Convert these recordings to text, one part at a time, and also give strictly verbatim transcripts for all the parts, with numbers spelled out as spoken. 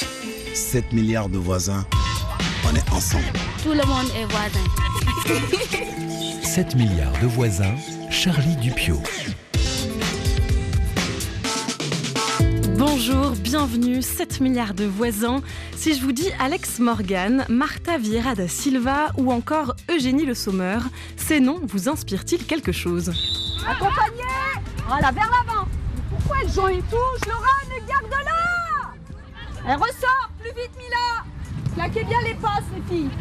sept milliards de voisins, on est ensemble. Tout le monde est voisin. sept milliards de voisins, Charlie Dupiot. Bonjour, bienvenue, sept milliards de voisins. Si je vous dis Alex Morgan, Marta Vieira da Silva ou encore Eugénie Le Sommer, ces noms vous inspirent-ils quelque chose ? Accompagnez ! Voilà, vers l'avant. Pourquoi elles jouent et touche Laurent, garde-la ! Elle ressort, plus vite Mila. Claquez bien les passes les filles.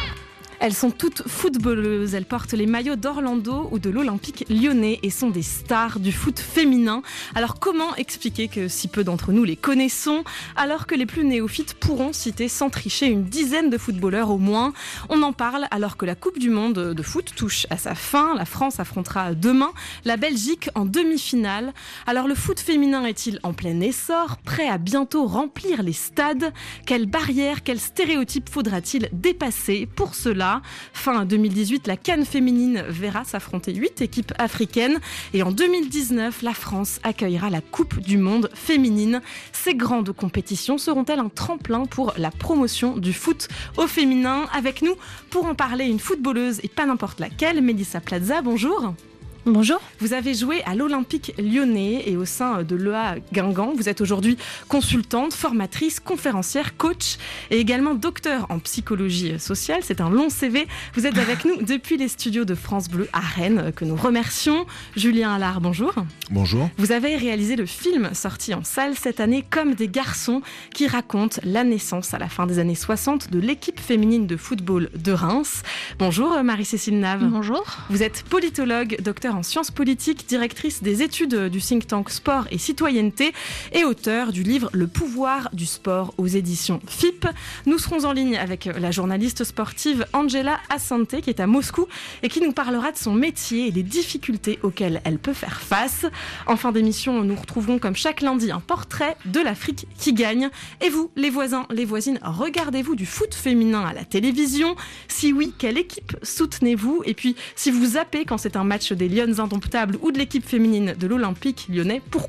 Elles sont toutes footballeuses, elles portent les maillots d'Orlando ou de l'Olympique lyonnais et sont des stars du foot féminin. Alors comment expliquer que si peu d'entre nous les connaissons, alors que les plus néophytes pourront citer sans tricher une dizaine de footballeurs au moins ? On en parle alors que la Coupe du Monde de foot touche à sa fin. La France affrontera demain la Belgique en demi-finale. Alors le foot féminin est-il en plein essor, prêt à bientôt remplir les stades ? Quelles barrières, quels stéréotypes faudra-t-il dépasser pour cela ? Fin deux mille dix-huit, la CAN féminine verra s'affronter huit équipes africaines. Et en deux mille dix-neuf, la France accueillera la Coupe du Monde féminine. Ces grandes compétitions seront-elles un tremplin pour la promotion du foot au féminin ? Avec nous, pour en parler, une footballeuse et pas n'importe laquelle, Mélissa Plaza, bonjour. Bonjour. Vous avez joué à l'Olympique lyonnais et au sein de l'E A Guingamp. Vous êtes aujourd'hui consultante, formatrice, conférencière, coach et également docteur en psychologie sociale. C'est un long C V. Vous êtes avec nous depuis les studios de France Bleu à Rennes, que nous remercions. Julien Allard, bonjour. Bonjour. Vous avez réalisé le film sorti en salle cette année, Comme des garçons, qui raconte la naissance à la fin des années soixante de l'équipe féminine de football de Reims. Bonjour Marie-Cécile Nave. Bonjour. Vous êtes politologue, docteur en sciences politiques, directrice des études du think tank Sport et Citoyenneté et auteur du livre Le pouvoir du sport aux éditions F I P. Nous serons en ligne avec la journaliste sportive Angela Asante qui est à Moscou et qui nous parlera de son métier et des difficultés auxquelles elle peut faire face. En fin d'émission, nous retrouverons comme chaque lundi un portrait de l'Afrique qui gagne. Et vous, les voisins, les voisines, regardez-vous du foot féminin à la télévision ? Si oui, quelle équipe soutenez-vous ? Et puis, si vous zappez quand c'est un match des Lions indomptables ou de l'équipe féminine de l'Olympique lyonnais, pourquoi ?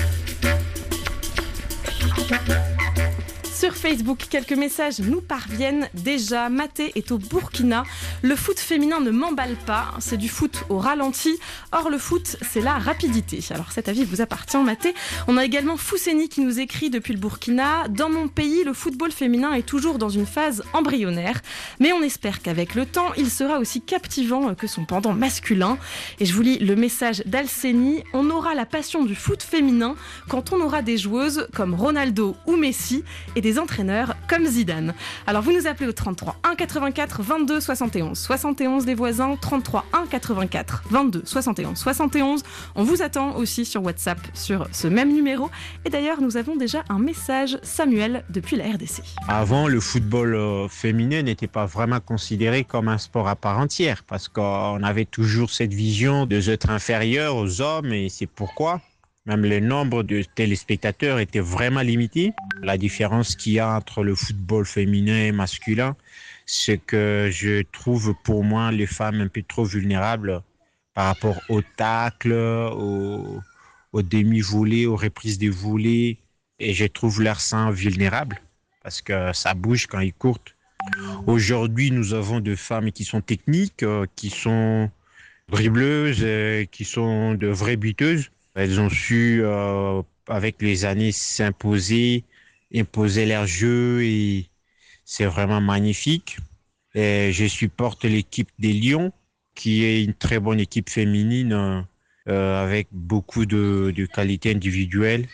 Sur Facebook, quelques messages nous parviennent déjà. Maté est au Burkina. Le foot féminin ne m'emballe pas. C'est du foot au ralenti. Or, le foot, c'est la rapidité. Alors, cet avis vous appartient, Maté. On a également Fousseni qui nous écrit depuis le Burkina. Dans mon pays, le football féminin est toujours dans une phase embryonnaire. Mais on espère qu'avec le temps, il sera aussi captivant que son pendant masculin. Et je vous lis le message d'Alceni. On aura la passion du foot féminin quand on aura des joueuses comme Ronaldo ou Messi et des entraîneurs comme Zidane. Alors vous nous appelez au trente-trois un quatre-vingt-quatre vingt-deux soixante et onze. soixante et onze des voisins, trente-trois un quatre-vingt-quatre vingt-deux soixante et onze. soixante et onze. On vous attend aussi sur WhatsApp sur ce même numéro. Et d'ailleurs, nous avons déjà un message, Samuel, depuis la R D C. Avant, le football euh, féminin n'était pas vraiment considéré comme un sport à part entière parce qu'on avait toujours cette vision de être inférieur aux hommes et c'est pourquoi même le nombre de téléspectateurs était vraiment limité. La différence qu'il y a entre le football féminin et masculin, c'est que je trouve pour moi les femmes un peu trop vulnérables par rapport aux tacles, aux, aux demi-volées, aux reprises de volées. Et je trouve leur sang vulnérable parce que ça bouge quand ils courent. Aujourd'hui, nous avons des femmes qui sont techniques, qui sont dribleuses, qui sont de vraies buteuses. Elles ont su, euh, avec les années, s'imposer, imposer leur jeu et c'est vraiment magnifique. Et je supporte l'équipe des Lions, qui est une très bonne équipe féminine euh, avec beaucoup de, de qualités individuelles.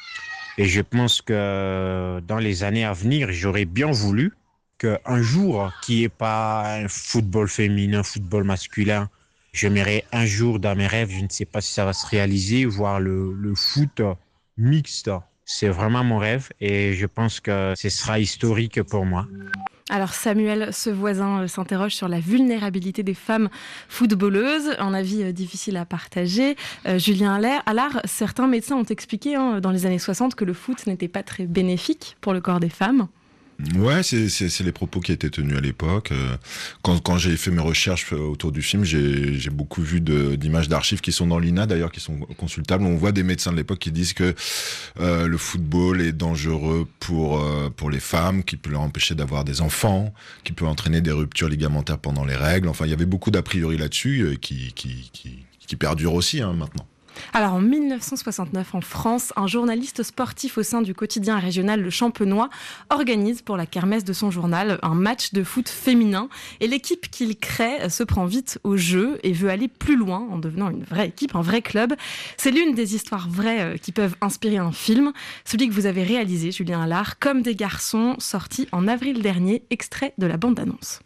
Et je pense que dans les années à venir, j'aurais bien voulu qu'un jour, qu'il n'y ait pas un football féminin, un football masculin. J'aimerais un jour dans mes rêves, je ne sais pas si ça va se réaliser, voir le, le foot mixte. C'est vraiment mon rêve et je pense que ce sera historique pour moi. Alors Samuel, ce voisin, s'interroge sur la vulnérabilité des femmes footballeuses, un avis difficile à partager. Euh, Julien Allard, certains médecins ont expliqué hein, dans les années soixante que le foot n'était pas très bénéfique pour le corps des femmes. Ouais, c'est, c'est, c'est les propos qui étaient tenus à l'époque. Quand, quand j'ai fait mes recherches autour du film, j'ai, j'ai beaucoup vu de, d'images d'archives qui sont dans l'I N A d'ailleurs, qui sont consultables. On voit des médecins de l'époque qui disent que euh, le football est dangereux pour euh, pour les femmes, qui peut leur empêcher d'avoir des enfants, qui peut entraîner des ruptures ligamentaires pendant les règles. Enfin, il y avait beaucoup d'a priori là-dessus euh, qui, qui qui qui perdurent aussi hein, maintenant. Alors en dix-neuf cent soixante-neuf, en France, un journaliste sportif au sein du quotidien régional Le Champenois organise pour la kermesse de son journal un match de foot féminin. Et l'équipe qu'il crée se prend vite au jeu et veut aller plus loin en devenant une vraie équipe, un vrai club. C'est l'une des histoires vraies qui peuvent inspirer un film, celui que vous avez réalisé, Julien Allard, Comme des garçons, sorti en avril dernier, extrait de la bande-annonce.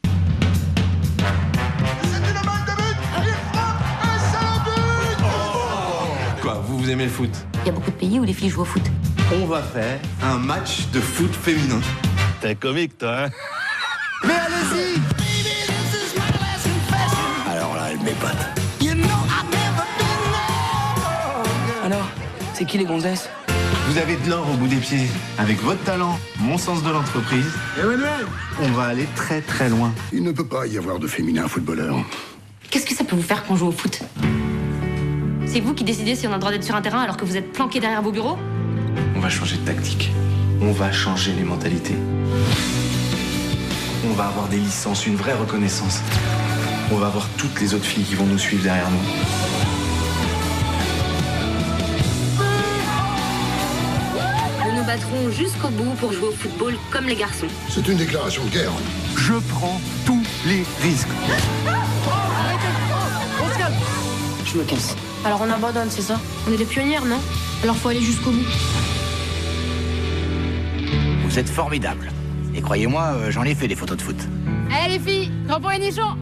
Quoi, vous, vous aimez le foot? Il y a beaucoup de pays où les filles jouent au foot. On va faire un match de foot féminin. T'es comique, toi, hein? Mais allez-y! Alors là, elle m'épate. Alors, c'est qui les gonzesses? Vous avez de l'or au bout des pieds. Avec votre talent, mon sens de l'entreprise, Emmanuel, on va aller très très loin. Il ne peut pas y avoir de féminin footballeur. Qu'est-ce que ça peut vous faire qu'on joue au foot? C'est vous qui décidez si on a le droit d'être sur un terrain alors que vous êtes planqué derrière vos bureaux? On va changer de tactique. On va changer les mentalités. On va avoir des licences, une vraie reconnaissance. On va avoir toutes les autres filles qui vont nous suivre derrière nous. Nous nous battrons jusqu'au bout pour jouer au football comme les garçons. C'est une déclaration de guerre. Je prends tous les risques. Je me casse. Alors on abandonne, c'est ça? On est des pionnières, non? Alors faut aller jusqu'au bout. Vous êtes formidables. Et croyez-moi, euh, j'en ai fait des photos de foot. Allez les filles, tampon et nichon.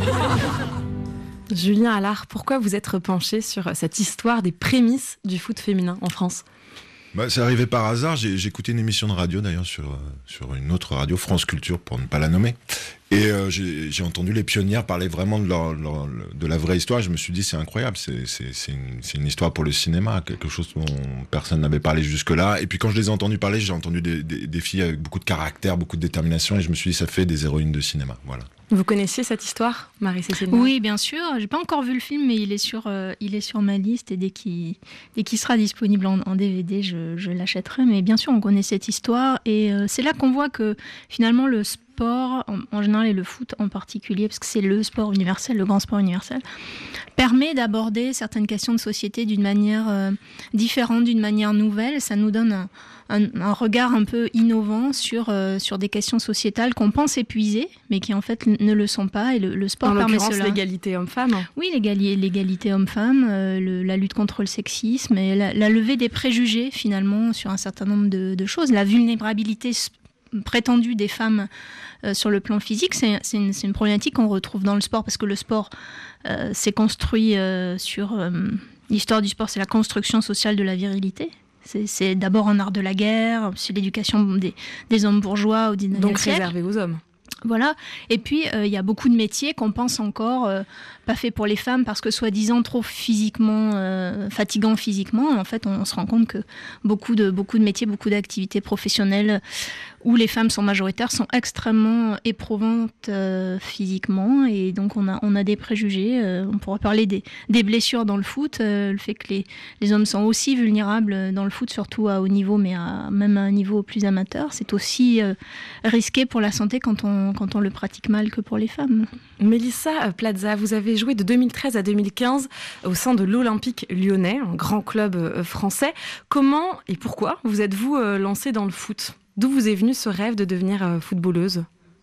Julien Allard, pourquoi vous êtes penché sur cette histoire des prémices du foot féminin en France? Bah, c'est arrivé par hasard. J'ai, j'ai écouté une émission de radio d'ailleurs sur, euh, sur une autre radio, France Culture pour ne pas la nommer. Et euh, j'ai, j'ai entendu les pionnières parler vraiment de, leur, leur, de la vraie histoire. Je me suis dit c'est incroyable, c'est, c'est, c'est, une, c'est une histoire pour le cinéma, quelque chose dont personne n'avait parlé jusque-là. Et puis quand je les ai entendues parler, j'ai entendu des, des, des filles avec beaucoup de caractère, beaucoup de détermination, et je me suis dit ça fait des héroïnes de cinéma. Voilà. Vous connaissiez cette histoire, Marie-Cécile? Oui, bien sûr. J'ai pas encore vu le film, mais il est sur, euh, il est sur ma liste et dès qu'il, dès qu'il sera disponible en, en D V D, je, je l'achèterai. Mais bien sûr, on connaît cette histoire et euh, c'est là qu'on voit que finalement le sport, en, en général et le foot en particulier, parce que c'est le sport universel, le grand sport universel, permet d'aborder certaines questions de société d'une manière euh, différente, d'une manière nouvelle. Ça nous donne un, un, un regard un peu innovant sur, euh, sur des questions sociétales qu'on pense épuisées, mais qui en fait ne le sont pas. Et le, le sport en permet l'occurrence, cela. L'égalité homme-femme. Oui, l'égalité, l'égalité homme-femme, euh, le, la lutte contre le sexisme et la, la levée des préjugés finalement sur un certain nombre de, de choses. La vulnérabilité prétendue des femmes euh, sur le plan physique, c'est, c'est, une, c'est une problématique qu'on retrouve dans le sport parce que le sport euh, s'est construit euh, sur... Euh, l'histoire du sport, c'est la construction sociale de la virilité. C'est, c'est d'abord un art de la guerre, c'est l'éducation des, des hommes bourgeois au dix-neuvième Donc siècle. réservé aux hommes. Voilà. Et puis, il euh, y a beaucoup de métiers qu'on pense encore euh, pas faits pour les femmes parce que soi-disant trop physiquement, euh, fatigants physiquement. En fait, on, on se rend compte que beaucoup de, beaucoup de métiers, beaucoup d'activités professionnelles où les femmes sont majoritaires sont extrêmement éprouvantes euh, physiquement. Et donc, on a, on a des préjugés. Euh, on pourrait parler des, des blessures dans le foot, euh, le fait que les, les hommes sont aussi vulnérables dans le foot, surtout à haut niveau, mais à, même à un niveau plus amateur. C'est aussi euh, risqué pour la santé quand on quand on le pratique mal que pour les femmes. Mélissa Plaza, vous avez joué de deux mille treize à deux mille quinze au sein de l'Olympique lyonnais, un grand club français. Comment et pourquoi vous êtes-vous lancée dans le foot? D'où vous est venu ce rêve de devenir footballeuse?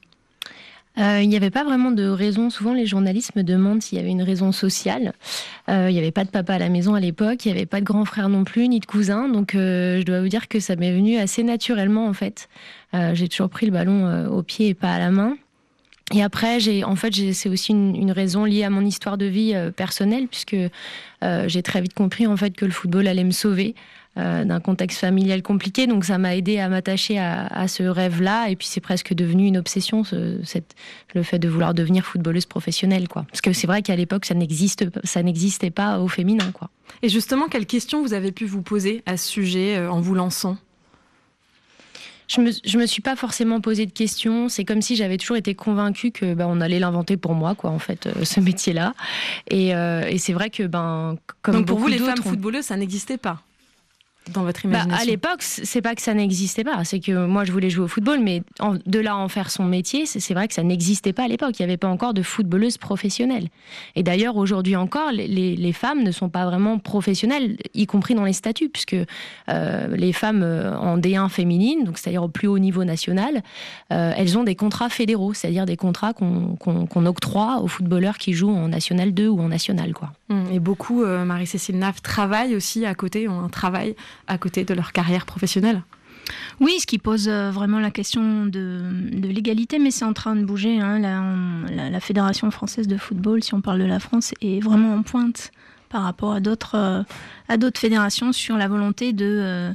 Euh, il n'y avait pas vraiment de raison. Souvent, les journalistes me demandent s'il y avait une raison sociale. Euh, il n'y avait pas de papa à la maison à l'époque, il n'y avait pas de grand frère non plus, ni de cousin. Donc, euh, je dois vous dire que ça m'est venu assez naturellement, en fait. Euh, j'ai toujours pris le ballon euh, au pied et pas à la main. Et après, j'ai, en fait, j'ai, c'est aussi une, une raison liée à mon histoire de vie euh, personnelle, puisque euh, j'ai très vite compris, en fait, que le football allait me sauver. Euh, d'un contexte familial compliqué, donc ça m'a aidé à m'attacher à, à ce rêve-là, et puis c'est presque devenu une obsession, ce, cette, le fait de vouloir devenir footballeuse professionnelle, quoi. Parce que c'est vrai qu'à l'époque, ça n'existe, ça n'existait pas au féminin, quoi. Et justement, quelles questions vous avez pu vous poser à ce sujet euh, en vous lançant ? Je me, je me suis pas forcément posé de questions. C'est comme si j'avais toujours été convaincue que ben, on allait l'inventer pour moi, quoi, en fait, euh, ce métier-là. Et, euh, et c'est vrai que, ben, comme donc pour vous, les d'autres, femmes on... footballeuses, ça n'existait pas dans votre imagination? Bah, à l'époque, c'est pas que ça n'existait pas. C'est que moi, je voulais jouer au football, mais en, de là à en faire son métier, c'est, c'est vrai que ça n'existait pas à l'époque. Il n'y avait pas encore de footballeuses professionnelles. Et d'ailleurs, aujourd'hui encore, les, les, les femmes ne sont pas vraiment professionnelles, y compris dans les statuts, puisque euh, les femmes en D un féminine, donc c'est-à-dire au plus haut niveau national, euh, elles ont des contrats fédéraux, c'est-à-dire des contrats qu'on, qu'on, qu'on octroie aux footballeurs qui jouent en National deux ou en National, quoi. Et beaucoup, euh, Marie-Cécile Nave, travaillent aussi à côté, ont un travail à côté de leur carrière professionnelle. Oui, ce qui pose vraiment la question de, de l'égalité, mais c'est en train de bouger. Hein. La, la, la Fédération française de football, si on parle de la France, est vraiment en pointe par rapport à d'autres, euh, à d'autres fédérations sur la volonté de euh,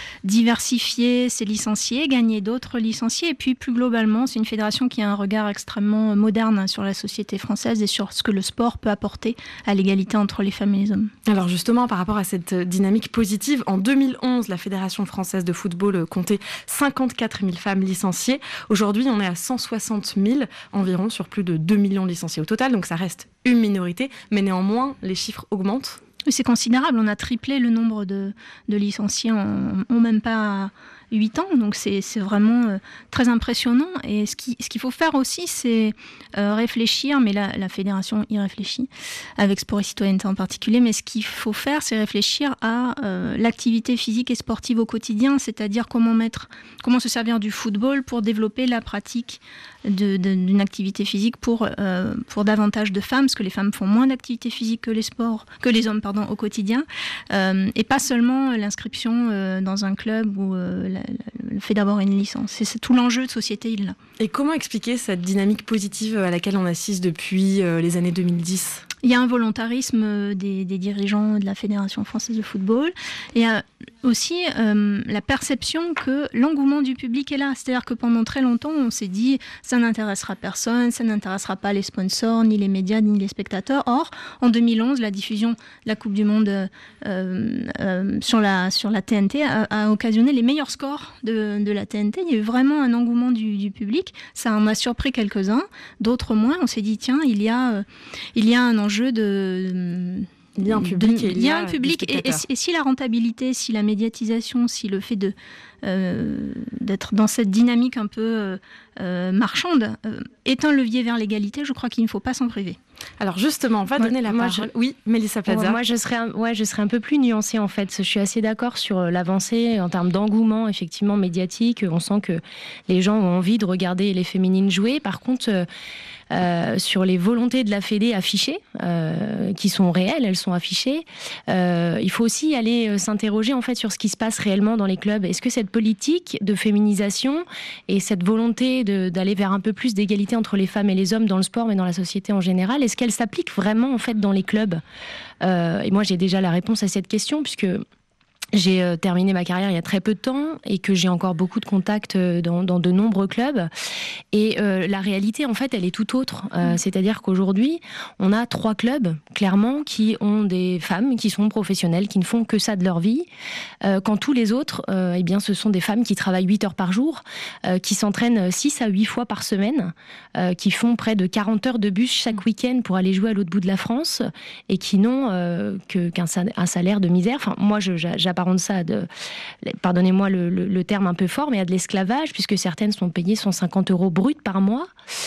diversifier ses licenciés, gagner d'autres licenciés. Et puis plus globalement, c'est une fédération qui a un regard extrêmement moderne sur la société française et sur ce que le sport peut apporter à l'égalité entre les femmes et les hommes. Alors justement, par rapport à cette dynamique positive, en deux mille onze, la Fédération française de football comptait cinquante-quatre mille femmes licenciées. Aujourd'hui, on est à cent soixante mille environ sur plus de deux millions de licenciés au total, donc ça reste une minorité, mais néanmoins, les chiffres augmentent. C'est considérable, on a triplé le nombre de, de licenciés en, en même pas huit ans, donc c'est, c'est vraiment euh, très impressionnant. Et ce, qui, ce qu'il faut faire aussi, c'est euh, réfléchir, mais la, la fédération y réfléchit, avec Sport et Citoyenneté en particulier, mais ce qu'il faut faire, c'est réfléchir à euh, l'activité physique et sportive au quotidien, c'est-à-dire comment, mettre, comment se servir du football pour développer la pratique de, de, d'une activité physique pour, euh, pour davantage de femmes, parce que les femmes font moins d'activité physique que les, sports, que les hommes pardon, au quotidien, euh, et pas seulement l'inscription euh, dans un club ou euh, la, le fait d'avoir une licence. C'est, c'est tout l'enjeu de société, il l'a. Et comment expliquer cette dynamique positive à laquelle on assiste depuis euh, les années deux mille dix ? Il y a un volontarisme des, des dirigeants de la Fédération française de football. Il y a aussi euh, la perception que l'engouement du public est là. C'est-à-dire que pendant très longtemps, on s'est dit ça n'intéressera personne, ça n'intéressera pas les sponsors, ni les médias, ni les spectateurs. Or, en deux mille onze, la diffusion de la Coupe du Monde euh, euh, sur, la, sur la T N T a, a occasionné les meilleurs scores de, de la T N T. Il y a eu vraiment un engouement du, du public. Ça en a surpris quelques-uns, d'autres moins. On s'est dit tiens, il y a, euh, il y a un enjeu jeu de lien public, de, et, lien public et, et, et si la rentabilité, si la médiatisation, si le fait de euh, d'être dans cette dynamique un peu euh, marchande euh, est un levier vers l'égalité, je crois qu'il ne faut pas s'en priver. Alors justement, on va moi, donner la moi, parole. Je... Oui, Mélissa Plaza. Moi, moi, je serais, un... ouais, je serais un peu plus nuancée en fait. Je suis assez d'accord sur l'avancée en termes d'engouement, effectivement médiatique. On sent que les gens ont envie de regarder les féminines jouer. Par contre, euh, Euh, sur les volontés de la Fédé affichées, euh, qui sont réelles, elles sont affichées. Euh, il faut aussi aller euh, s'interroger en fait sur ce qui se passe réellement dans les clubs. Est-ce que cette politique de féminisation et cette volonté de, d'aller vers un peu plus d'égalité entre les femmes et les hommes dans le sport, mais dans la société en général, est-ce qu'elle s'applique vraiment en fait dans les clubs ? euh, Et moi, j'ai déjà la réponse à cette question puisque j'ai euh, terminé ma carrière il y a très peu de temps et que j'ai encore beaucoup de contacts euh, dans, dans de nombreux clubs. Et euh, la réalité, en fait, elle est tout autre. Euh, c'est-à-dire qu'aujourd'hui, on a trois clubs, clairement, qui ont des femmes qui sont professionnelles, qui ne font que ça de leur vie. Euh, quand tous les autres, euh, eh bien, ce sont des femmes qui travaillent huit heures par jour, euh, qui s'entraînent six à huit fois par semaine, euh, qui font près de quarante heures de bus chaque week-end pour aller jouer à l'autre bout de la France et qui n'ont euh, que, qu'un un salaire de misère. Enfin, moi, je, j'apparente ça de, pardonnez-moi le, le, le terme un peu fort, mais à de l'esclavage, puisque certaines sont payées cent cinquante euros bruts par mois.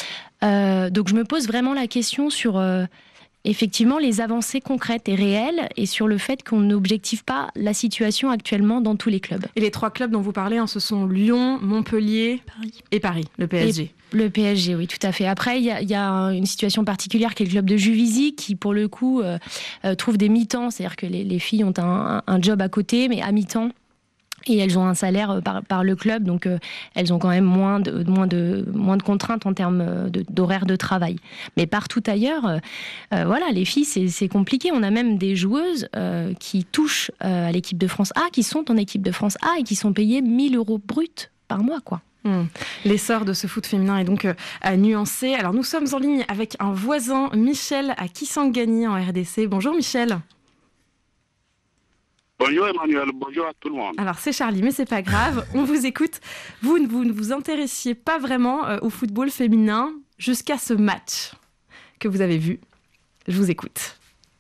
Euh, donc je me pose vraiment la question sur euh, effectivement les avancées concrètes et réelles et sur le fait qu'on n'objective pas la situation actuellement dans tous les clubs. Et les trois clubs dont vous parlez, hein, ce sont Lyon, Montpellier Paris. et Paris, le P S G. Et le P S G, oui, tout à fait. Après, il y a, y a une situation particulière qui est le club de Juvisy, qui, pour le coup, euh, euh, trouve des mi-temps. C'est-à-dire que les, les filles ont un, un job à côté, mais à mi-temps. Et elles ont un salaire par, par le club, donc euh, elles ont quand même moins de, moins de, moins de contraintes en termes de, d'horaire de travail. Mais partout ailleurs, euh, euh, voilà, les filles, c'est, c'est compliqué. On a même des joueuses euh, qui touchent euh, à l'équipe de France A, qui sont en équipe de France A et qui sont payées mille euros bruts par mois, quoi. Mmh. L'essor de ce foot féminin est donc euh, à nuancer. Alors nous sommes en ligne avec un voisin, Michel, à Kisangani en R D C. Bonjour Michel. Bonjour Emmanuel, bonjour à tout le monde. Alors c'est Charlie, mais c'est pas grave, on vous écoute. Vous, vous ne vous intéressiez pas vraiment euh, au football féminin jusqu'à ce match que vous avez vu. Je vous écoute.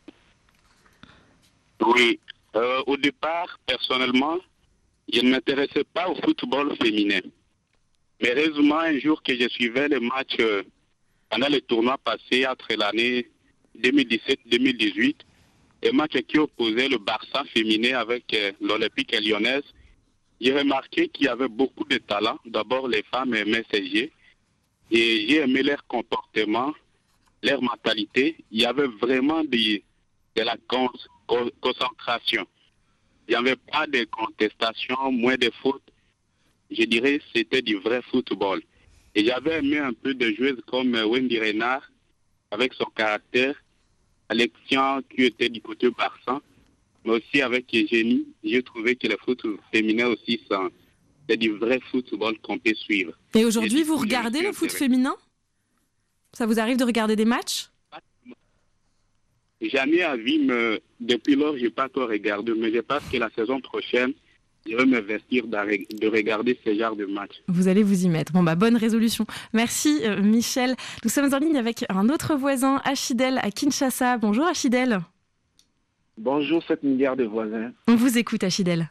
Oui, euh, au départ, personnellement, je ne m'intéressais pas au football féminin. Mais heureusement, un jour que je suivais les matchs euh, pendant les tournois passés entre l'année deux mille dix-sept deux mille dix-huit, et match qui opposait le Barça féminin avec euh, l'Olympique lyonnaise, j'ai remarqué qu'il y avait beaucoup de talent. D'abord, les femmes aimaient ces jeux. Et j'ai aimé leur comportement, leur mentalité. Il y avait vraiment de, de la con, con, concentration. Il n'y avait pas de contestation, moins de fautes. Je dirais que c'était du vrai football. Et j'avais aimé un peu de joueuses comme Wendy Renard, avec son caractère, Alexia qui était du côté Barça, mais aussi avec Eugénie. J'ai trouvé que le foot féminin aussi, c'est du vrai football qu'on peut suivre. Et aujourd'hui, et vous regardez le foot féminin ? Ça vous arrive de regarder des matchs ? J'en ai envie, mais depuis lors, je n'ai pas encore regardé. Mais je pense que la saison prochaine, je vais m'investir de regarder ce genre de match. Vous allez vous y mettre. Bon, bah, bonne résolution. Merci, euh, Michel. Nous sommes en ligne avec un autre voisin, Achidel, à Kinshasa. Bonjour, Achidel. Bonjour, sept milliards de voisins. On vous écoute, Achidel.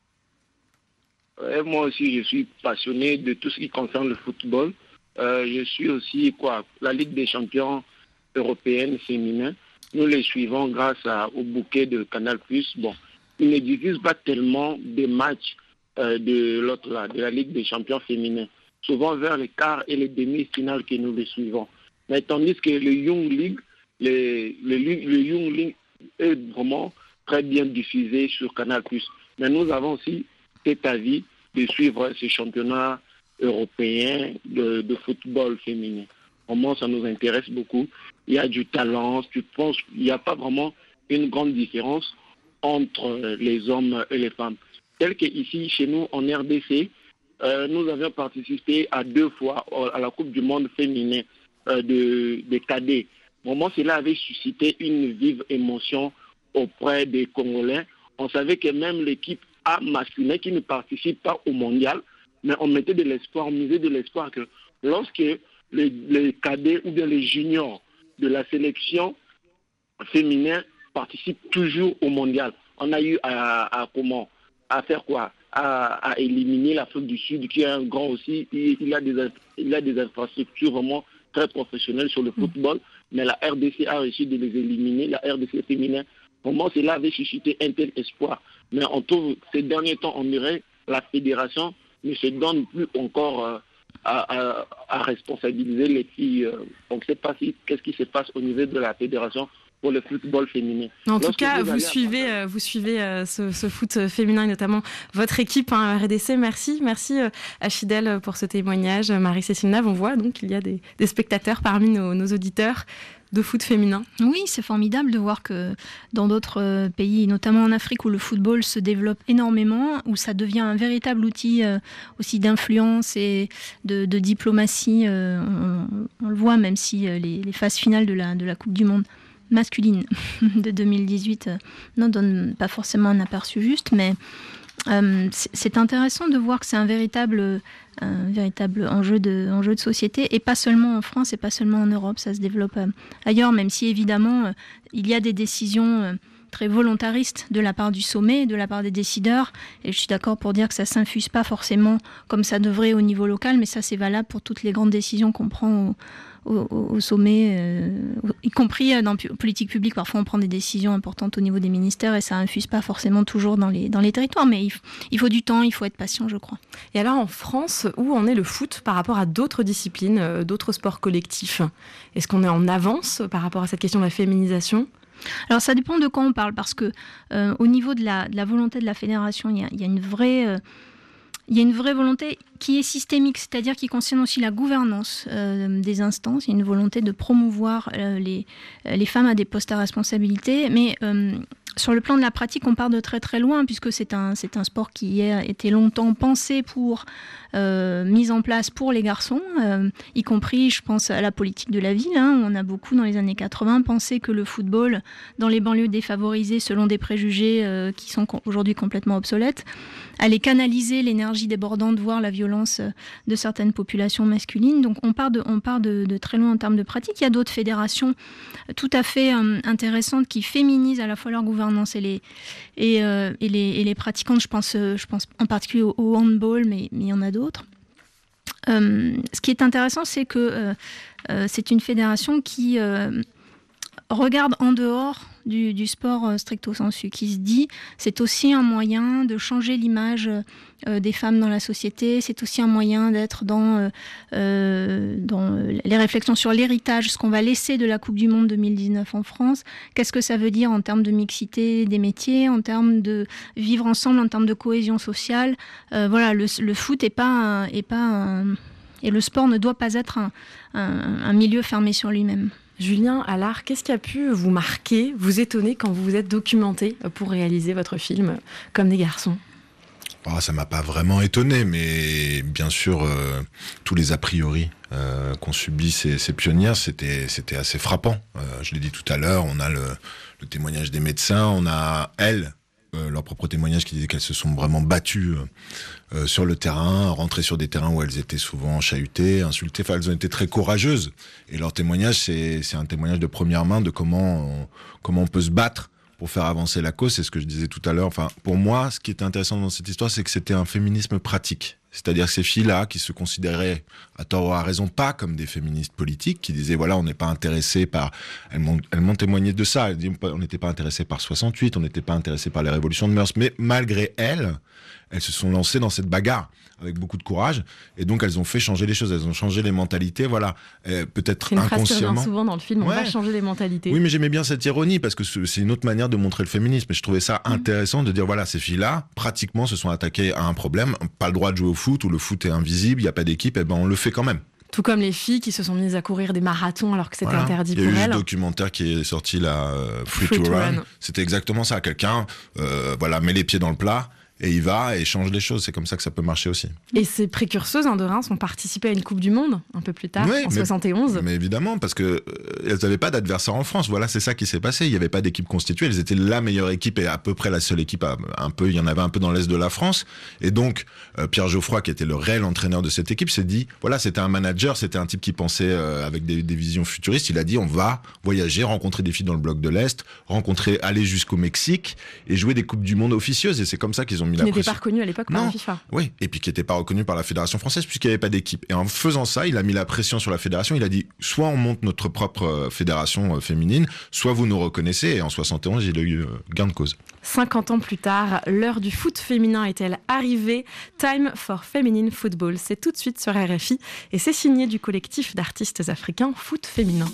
Ouais, moi aussi, je suis passionné de tout ce qui concerne le football. Euh, je suis aussi, quoi, la Ligue des champions européenne féminin. Nous les suivons grâce à, au bouquet de Canal plus. Bon. Ils ne diffusent pas tellement des matchs euh, de l'autre là, de la Ligue des champions féminins. Souvent vers les quarts et les demi-finales que nous les suivons. Mais tandis que le Young League, le, le, le Young League est vraiment très bien diffusé sur Canal plus. Mais nous avons aussi cet avis de suivre ces championnats européens de, de football féminin. Vraiment, ça nous intéresse beaucoup. Il y a du talent. Je pense qu'il n'y a pas vraiment une grande différence entre les hommes et les femmes. Tel qu'ici, chez nous, en R D C, euh, nous avions participé à deux fois à la Coupe du Monde féminin euh, de, de cadets. Vraiment, cela avait suscité une vive émotion auprès des Congolais. On savait que même l'équipe A masculine qui ne participe pas au mondial, mais on mettait de l'espoir, on misait de l'espoir que lorsque les, les cadets ou bien les juniors de la sélection féminine participent toujours au mondial. On a eu à, à comment à faire quoi à, à éliminer l'Afrique du Sud, qui est un grand aussi. Il, il, a des, il a des infrastructures vraiment très professionnelles sur le football, mais la R D C a réussi de les éliminer, la R D C féminin. Vraiment, cela avait suscité un tel espoir. Mais on trouve ces derniers temps, on dirait, la fédération ne se donne plus encore euh, à, à, à responsabiliser les filles. On ne sait pas si, qu'est-ce qui se passe au niveau de la fédération pour le football féminin. En tout cas, vous, vous suivez, à... vous suivez euh, ce, ce foot féminin et notamment votre équipe hein, R D C. Merci, merci euh, Achidel pour ce témoignage. Marie-Cécile Nave, on voit donc qu'il y a des, des spectateurs parmi nos, nos auditeurs de foot féminin. Oui, c'est formidable de voir que dans d'autres pays, notamment en Afrique où le football se développe énormément, où ça devient un véritable outil euh, aussi d'influence et de, de diplomatie. Euh, on, on le voit même si euh, les, les phases finales de la, de la Coupe du Monde masculine de deux mille dix-huit euh, n'en donnent pas forcément un aperçu juste, mais euh, c'est, c'est intéressant de voir que c'est un véritable, un véritable enjeu, de, enjeu de société, et pas seulement en France et pas seulement en Europe, ça se développe euh, ailleurs, même si évidemment euh, il y a des décisions euh, très volontaristes de la part du sommet, de la part des décideurs, et je suis d'accord pour dire que ça ne s'infuse pas forcément comme ça devrait au niveau local, mais ça c'est valable pour toutes les grandes décisions qu'on prend au Au, au sommet, euh, y compris dans la politique publique. Parfois, on prend des décisions importantes au niveau des ministères et ça infuse pas forcément toujours dans les, dans les territoires. Mais il, f- il faut du temps, il faut être patient, je crois. Et alors, en France, où en est le foot par rapport à d'autres disciplines, euh, d'autres sports collectifs ? Est-ce qu'on est en avance par rapport à cette question de la féminisation ? Alors, ça dépend de quoi on parle, parce que euh, au niveau de la, de la volonté de la fédération, il y a, il y a une vraie... Euh, il y a une vraie volonté qui est systémique, c'est-à-dire qui concerne aussi la gouvernance euh, des instances. Il y a une volonté de promouvoir euh, les, les femmes à des postes à responsabilité, mais euh, sur le plan de la pratique, on part de très très loin, puisque c'est un, c'est un sport qui a été longtemps pensé pour, euh, mis en place pour les garçons, euh, y compris, je pense, à la politique de la ville. Hein. On a beaucoup, dans les années quatre-vingts, pensé que le football, dans les banlieues défavorisées, selon des préjugés euh, qui sont aujourd'hui complètement obsolètes, allait canaliser l'énergie débordante, voire la violence de certaines populations masculines. Donc on part de, on part de, de très loin en termes de pratique. Il y a d'autres fédérations tout à fait euh, intéressantes qui féminisent à la fois leur gouvernance et les, et, euh, et les, et les pratiquantes. Je pense, euh, je pense en particulier au, au handball, mais, mais il y en a d'autres. Euh, ce qui est intéressant, c'est que euh, euh, c'est une fédération qui euh, regarde en dehors du, du sport euh, stricto sensu, qui se dit c'est aussi un moyen de changer l'image euh, des femmes dans la société, c'est aussi un moyen d'être dans, euh, euh, dans les réflexions sur l'héritage, ce qu'on va laisser de la Coupe du Monde deux mille dix-neuf en France, qu'est-ce que ça veut dire en termes de mixité des métiers, en termes de vivre ensemble, en termes de cohésion sociale. Euh, voilà, le, le foot est pas, un, est pas un, et le sport ne doit pas être un, un, un milieu fermé sur lui-même. Julien Allard, qu'est-ce qui a pu vous marquer, vous étonner quand vous vous êtes documenté pour réaliser votre film Comme des garçons ? Oh, ça m'a pas vraiment étonné, mais bien sûr, euh, tous les a priori euh, qu'ont subi ces, ces pionnières, c'était, c'était assez frappant. Euh, je l'ai dit tout à l'heure, on a le, le témoignage des médecins, on a elles, euh, leur propre témoignage qui disait qu'elles se sont vraiment battues euh, sur le terrain, rentrées sur des terrains où elles étaient souvent chahutées, insultées. Enfin, elles ont été très courageuses. Et leur témoignage, c'est, c'est un témoignage de première main de comment on, comment on peut se battre pour faire avancer la cause. C'est ce que je disais tout à l'heure. Enfin, pour moi, ce qui était intéressant dans cette histoire, c'est que c'était un féminisme pratique. C'est-à-dire que ces filles-là, qui se considéraient, à tort ou à raison, pas comme des féministes politiques, qui disaient, voilà, on n'est pas intéressé par... Elles m'ont, elles m'ont témoigné de ça. Elles disaient, on n'était pas intéressé par soixante-huit, on n'était pas intéressé par les révolutions de mœurs. Mais malgré elles, elles se sont lancées dans cette bagarre avec beaucoup de courage. Et donc, elles ont fait changer les choses. Elles ont changé les mentalités, voilà. Euh, peut-être c'est une inconsciemment. phrase qui revient souvent dans le film, on ouais. va changer les mentalités. Oui, mais j'aimais bien cette ironie, parce que c'est une autre manière de montrer le féminisme. Et je trouvais ça mmh. intéressant de dire, voilà, ces filles-là, pratiquement, se sont attaquées à un problème. Pas le droit de jouer au foot, ou le foot est invisible, il n'y a pas d'équipe, et ben on le fait quand même. Tout comme les filles qui se sont mises à courir des marathons alors que c'était voilà. interdit pour elles. Il y a eu elles. ce documentaire qui est sorti là, euh, Free, Free to, to run. run. C'était exactement ça. Quelqu'un, euh, voilà, met les pieds dans le plat. Et il va et change les choses. C'est comme ça que ça peut marcher aussi. Et ces précurseuses hein, de Reims ont participé à une Coupe du Monde un peu plus tard, oui, en mais, soixante et onze. Mais évidemment, parce qu'elles euh, n'avaient pas d'adversaire en France. Voilà, c'est ça qui s'est passé. Il n'y avait pas d'équipe constituée. Elles étaient la meilleure équipe et à peu près la seule équipe. Un peu, il y en avait un peu dans l'est de la France. Et donc, euh, Pierre Geoffroy, qui était le réel entraîneur de cette équipe, s'est dit, voilà, c'était un manager, c'était un type qui pensait euh, avec des, des visions futuristes. Il a dit, on va voyager, rencontrer des filles dans le bloc de l'Est, rencontrer, aller jusqu'au Mexique et jouer des Coupes du Monde officieuses. Et c'est comme ça qu'ils ont mis qui la pression. Pas reconnu à l'époque par la FIFA. Oui, et puis qui n'était pas reconnu par la Fédération française puisqu'il n'y avait pas d'équipe. Et en faisant ça, il a mis la pression sur la fédération. Il a dit, soit on monte notre propre fédération féminine, soit vous nous reconnaissez. Et en soixante et onze, il a eu gain de cause. cinquante ans plus tard, l'heure du foot féminin est-elle arrivée ? Time for Feminine Football. C'est tout de suite sur R F I et c'est signé du collectif d'artistes africains Foot Féminin.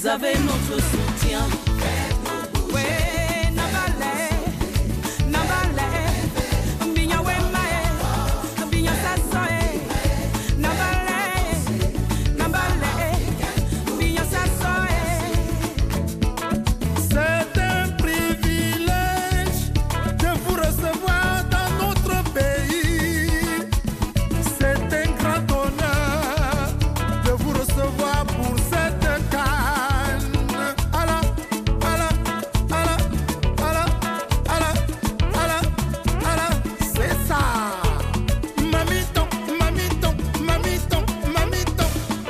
avez notre soutien. Ouais, Nabale, Nabale, Binya Wemae, Binya Sasoe, Nabale, Nabale, Binya Sasoe. C'est un privilège de vous recevoir dans notre pays. C'est un grand honneur de vous recevoir pour cette CAN. Allah, Allah, Allah, Allah, Allah, Allah, Allah, c'est ça. Mamiton, mamiton, mamiton, mamiton.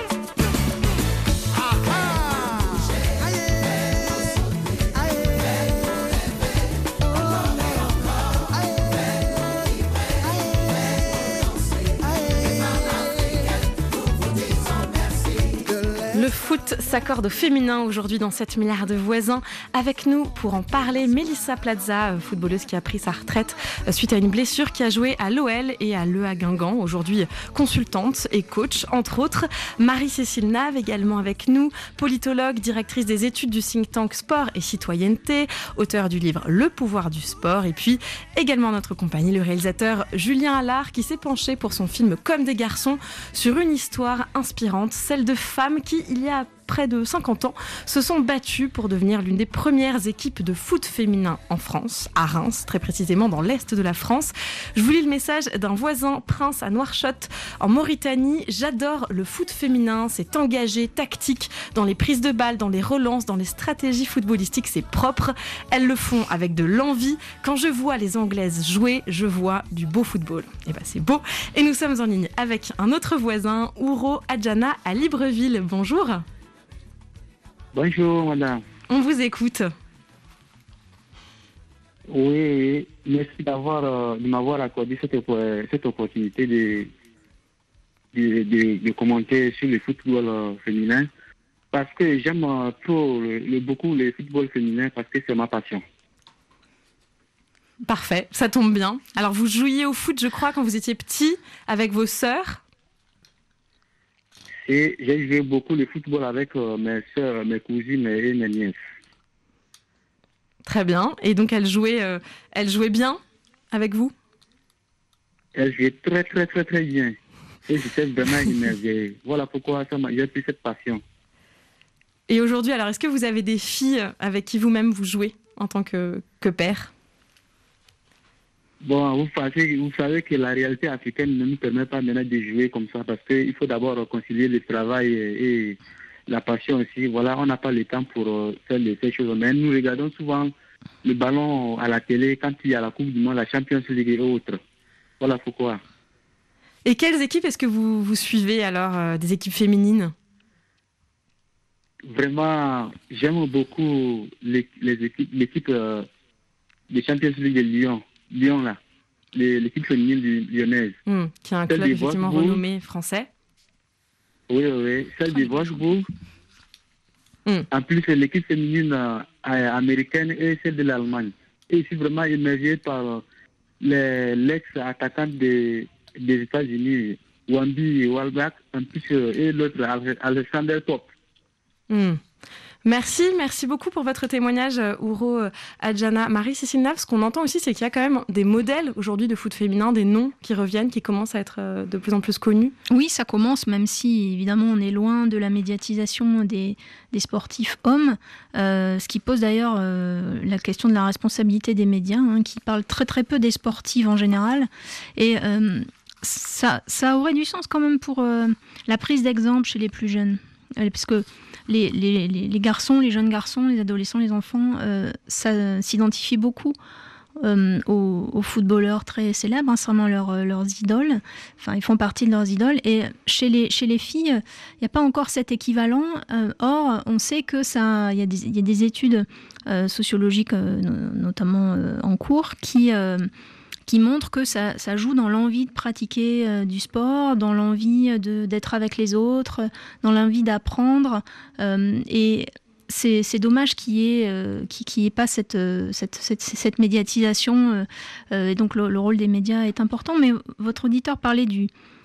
Ah ah. Aïe, aïe, Le foot s'accorde au féminin aujourd'hui dans sept milliards de voisins. Avec nous pour en parler, Mélissa Plaza, footballeuse qui a pris sa retraite suite à une blessure, qui a joué à l'O L et à l'E A Guingamp. Aujourd'hui consultante et coach, entre autres. Marie-Cécile Nave également avec nous, politologue, directrice des études du think tank Sport et Citoyenneté, auteur du livre Le pouvoir du sport. Et puis également notre compagnie, le réalisateur Julien Allard, qui s'est penché pour son film Comme des garçons sur une histoire inspirante, celle de femmes qui, il y a près de cinquante ans, se sont battues pour devenir l'une des premières équipes de foot féminin en France, à Reims, très précisément dans l'est de la France. Je vous lis le message d'un voisin, Prince, à Nouakchott, en Mauritanie. J'adore le foot féminin, c'est engagé, tactique, dans les prises de balles, dans les relances, dans les stratégies footballistiques, c'est propre. Elles le font avec de l'envie. Quand je vois les Anglaises jouer, je vois du beau football. Et ben c'est beau. Et nous sommes en ligne avec un autre voisin, Ouro Adjana, à Libreville. Bonjour. Bonjour, madame. On vous écoute. Oui, merci d'avoir, euh, de m'avoir accordé cette, cette opportunité de, de, de, de commenter sur le football euh, féminin. Parce que j'aime euh, trop le, le, beaucoup le football féminin parce que c'est ma passion. Parfait, ça tombe bien. Alors vous jouiez au foot, je crois, quand vous étiez petit, avec vos sœurs. Et j'ai joué beaucoup le football avec euh, mes soeurs, mes cousines et mes nièces. Très bien. Et donc, elles jouaient, euh, elles jouaient bien avec vous? Elles jouaient très, très, très, très bien. Et j'étais vraiment émerveillé. Voilà pourquoi ça m'a, j'ai pris cette passion. Et aujourd'hui, alors, est-ce que vous avez des filles avec qui vous-même vous jouez en tant que, que père? Bon, vous savez, vous savez que la réalité africaine ne nous permet pas maintenant de jouer comme ça parce qu'il faut d'abord concilier le travail et, et la passion aussi. Voilà, on n'a pas le temps pour euh, faire de ces choses. Mais nous regardons souvent le ballon à la télé quand il y a la Coupe du Monde, la Champions League et autres. Voilà pourquoi. Et quelles équipes est-ce que vous, vous suivez alors, euh, des équipes féminines? Vraiment, j'aime beaucoup les, les équipes, l'équipe euh, des Champions League de Lyon. Lyon, là, l'équipe féminine lyonnaise. Mmh, qui est un club effectivement renommé français. Oui, oui, oui. Celle de Wolfsburg. Mmh. En plus, c'est l'équipe féminine euh, américaine et celle de l'Allemagne. Et ici, vraiment émergée par les, l'ex-attaquante des, des États-Unis, Wambi Walbach, en plus, euh, et l'autre, Alexander Pop. Mmh. Merci, merci beaucoup pour votre témoignage, Ouro Adjana. Marie-Cécile Nave, ce qu'on entend aussi, c'est qu'il y a quand même des modèles aujourd'hui de foot féminin, des noms qui reviennent, qui commencent à être de plus en plus connus. Oui, ça commence, même si évidemment on est loin de la médiatisation des, des sportifs hommes, euh, ce qui pose d'ailleurs euh, la question de la responsabilité des médias, hein, qui parlent très très peu des sportives en général. Et euh, ça, ça aurait du sens quand même pour euh, la prise d'exemple chez les plus jeunes. Parce que les, les, les garçons, les jeunes garçons, les adolescents, les enfants, euh, ça s'identifient beaucoup euh, aux, aux footballeurs très célèbres, hein, c'est vraiment leur, leurs idoles. Enfin, ils font partie de leurs idoles. Et chez les, chez les filles, il n'y a pas encore cet équivalent. Euh, or, on sait que ça, il y a des, il y a des études euh, sociologiques, euh, notamment euh, en cours, qui euh, qui montre que ça, ça joue dans l'envie de pratiquer euh, du sport, dans l'envie de, d'être avec les autres, dans l'envie d'apprendre. Euh, et c'est, c'est dommage qu'il n'y ait, euh, qu'il, qu'il y ait pas cette, cette, cette, cette médiatisation. Euh, et donc le, le rôle des médias est important. Mais votre auditeur parlait du,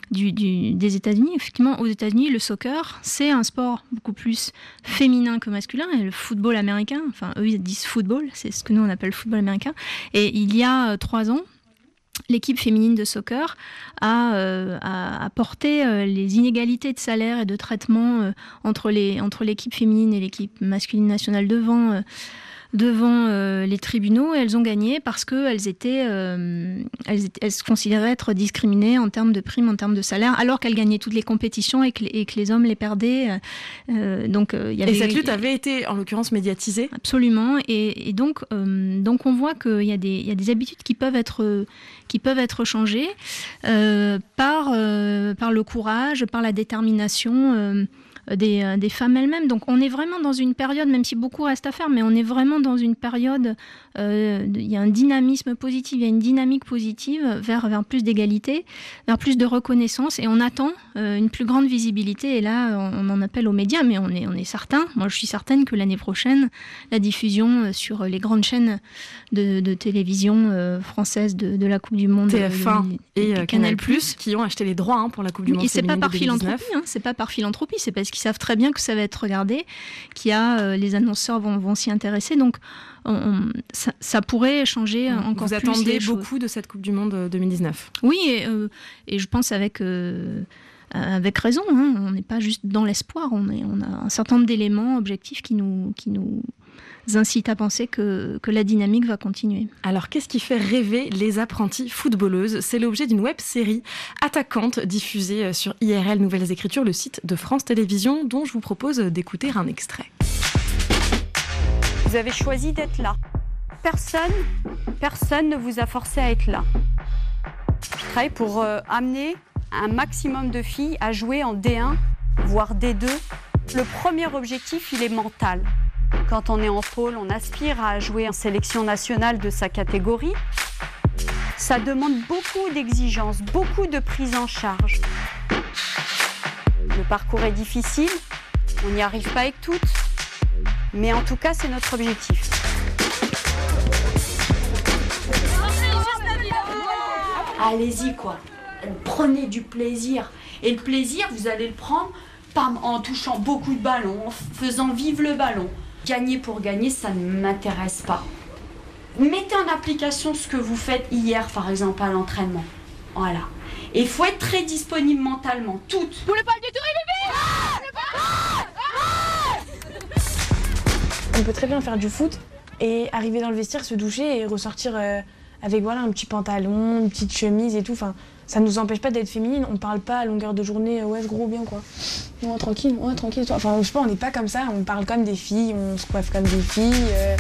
du, du, des États-Unis. Effectivement, aux États-Unis, le soccer, c'est un sport beaucoup plus féminin que masculin. Et le football américain, enfin, eux, ils disent football, c'est ce que nous, on appelle le football américain. Et il y a euh, trois ans, l'équipe féminine de soccer a, euh, a, a porté euh, les inégalités de salaire et de traitement euh, entre, les, entre l'équipe féminine et l'équipe masculine nationale devant... Euh, devant euh, les tribunaux, et elles ont gagné parce qu'elles étaient, euh, elles, elles se considéraient être discriminées en termes de primes, en termes de salaire, alors qu'elles gagnaient toutes les compétitions et que les, et que les hommes les perdaient. Euh, donc, euh, y avait, et cette lutte avait été, en l'occurrence, médiatisée. Absolument. Et, et donc, euh, donc, on voit qu'il y a des, il y a des habitudes qui peuvent être, qui peuvent être changées euh, par, euh, par le courage, par la détermination euh, Des, des femmes elles-mêmes. Donc on est vraiment dans une période, même si beaucoup reste à faire, mais on est vraiment dans une période, euh, il y a un dynamisme positif, il y a une dynamique positive vers, vers plus d'égalité, vers plus de reconnaissance, et on attend euh, une plus grande visibilité, et là on en appelle aux médias, mais on est, on est certain, moi je suis certaine que l'année prochaine, la diffusion sur les grandes chaînes de, de télévision euh, françaises de, de la Coupe du Monde, T F un de, et, et euh, Canal+, qui ont acheté les droits hein, pour la Coupe du Monde et c'est féminine pas par de deux mille dix-neuf. philanthropie, hein, c'est pas par philanthropie, c'est parce qu'ils savent très bien que ça va être regardé, qu'il y a euh, les annonceurs vont, vont s'y intéresser, donc on, on, ça, ça pourrait changer Vous encore plus. plus. Vous attendez les choses. beaucoup de cette Coupe du Monde deux mille dix-neuf. Oui, et, euh, et je pense avec euh, avec raison. Hein, on n'est pas juste dans l'espoir, on est, on a un certain nombre d'éléments objectifs qui nous qui nous incite à penser que, que la dynamique va continuer. Alors, qu'est-ce qui fait rêver les apprenties footballeuses ? C'est l'objet d'une web-série Attaquante diffusée sur I R L Nouvelles Écritures, le site de France Télévisions, dont je vous propose d'écouter un extrait. Vous avez choisi d'être là. Personne, personne ne vous a forcé à être là. Je travaille pour euh, amener un maximum de filles à jouer en D un, voire D deux. Le premier objectif, il est mental. Quand on est en pôle, on aspire à jouer en sélection nationale de sa catégorie. Ça demande beaucoup d'exigences, beaucoup de prise en charge. Le parcours est difficile, on n'y arrive pas avec toutes, mais en tout cas, c'est notre objectif. Allez-y, quoi. Prenez du plaisir. Et le plaisir, vous allez le prendre pam, en touchant beaucoup de ballons, en faisant vivre le ballon. Gagner pour gagner, ça ne m'intéresse pas. Mettez en application ce que vous faites hier, par exemple, à l'entraînement. Voilà. Et il faut être très disponible mentalement, toutes. Vous voulez pas du tout, On peut très bien faire du foot et arriver dans le vestiaire, se doucher et ressortir euh, avec voilà, un petit pantalon, une petite chemise et tout. Enfin, ça ne nous empêche pas d'être féminine. On parle pas à longueur de journée, ouais, ce gros bien quoi. Non, tranquille, ouais, tranquille. Enfin, je sais pas, on n'est pas comme ça. On parle comme des filles, on se coiffe comme des filles. Euh...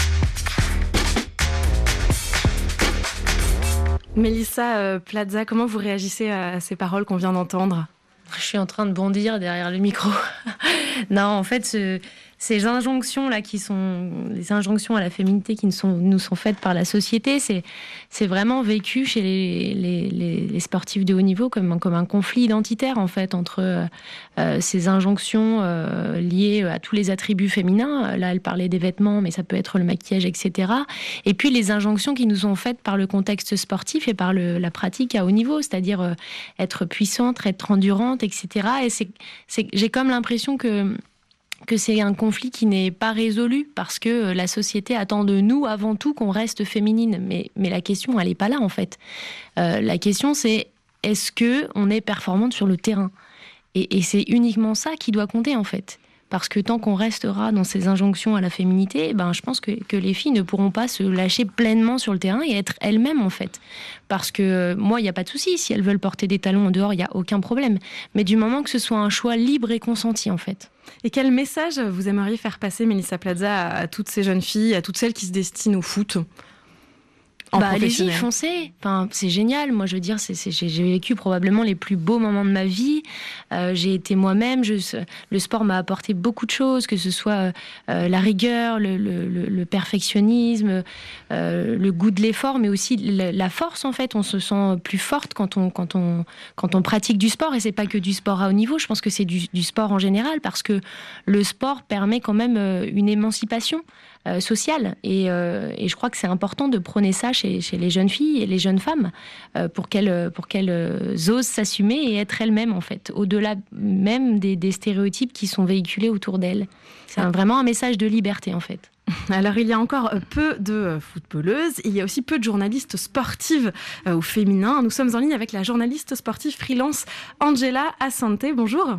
Mélissa euh, Plaza, comment vous réagissez à ces paroles qu'on vient d'entendre ? Je suis en train de bondir derrière le micro. Non, en fait, ce, ces injonctions-là qui sont les injonctions à la féminité qui nous sont, nous sont faites par la société, c'est, c'est vraiment vécu chez les, les, les, les sportifs de haut niveau comme, comme un conflit identitaire, en fait, entre euh, ces injonctions euh, liées à tous les attributs féminins. Là, elle parlait des vêtements, mais ça peut être le maquillage, et cetera. Et puis, les injonctions qui nous sont faites par le contexte sportif et par le, la pratique à haut niveau, c'est-à-dire euh, être puissante, être endurante, et cetera. Et c'est, c'est, j'ai comme l'impression que que c'est un conflit qui n'est pas résolu parce que la société attend de nous avant tout qu'on reste féminine. Mais, mais la question, elle n'est pas là en fait. Euh, la question, c'est est-ce qu'on est performante sur le terrain ? Et, et c'est uniquement ça qui doit compter en fait. Parce que tant qu'on restera dans ces injonctions à la féminité, ben, je pense que, que les filles ne pourront pas se lâcher pleinement sur le terrain et être elles-mêmes, en fait. Parce que euh, moi, il n'y a pas de souci. Si elles veulent porter des talons en dehors, il n'y a aucun problème. Mais du moment que ce soit un choix libre et consenti, en fait. Et quel message vous aimeriez faire passer, Mélissa Plaza, à, à toutes ces jeunes filles, à toutes celles qui se destinent au foot ? Bah, allez-y, foncez. Enfin, c'est génial. Moi, je veux dire, c'est, c'est, j'ai, j'ai vécu probablement les plus beaux moments de ma vie. Euh, j'ai été moi-même. Je, le sport m'a apporté beaucoup de choses, que ce soit euh, la rigueur, le, le, le perfectionnisme, euh, le goût de l'effort, mais aussi la, la force. En fait, on se sent plus forte quand on quand on quand on pratique du sport. Et c'est pas que du sport à haut niveau. Je pense que c'est du, du sport en général, parce que le sport permet quand même une émancipation. euh, social. Et, euh, et je crois que c'est important de prôner ça chez, chez les jeunes filles et les jeunes femmes euh, pour qu'elles, pour qu'elles euh, osent s'assumer et être elles-mêmes, en fait, au-delà même des, des stéréotypes qui sont véhiculés autour d'elles. C'est un, vraiment un message de liberté, en fait. Alors, il y a encore peu de footballeuses, il y a aussi peu de journalistes sportives au féminin. Nous sommes en ligne avec la journaliste sportive freelance Angela Asante. Bonjour.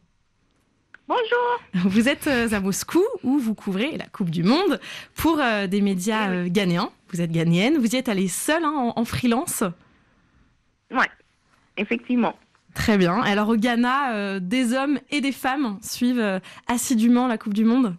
Bonjour. Vous êtes à Moscou où vous couvrez la Coupe du Monde pour des médias oui. ghanéens. Vous êtes ghanéenne, vous y êtes allée seule hein, en, en freelance. Oui, effectivement. Très bien. Alors au Ghana, euh, des hommes et des femmes suivent euh, assidûment la Coupe du Monde.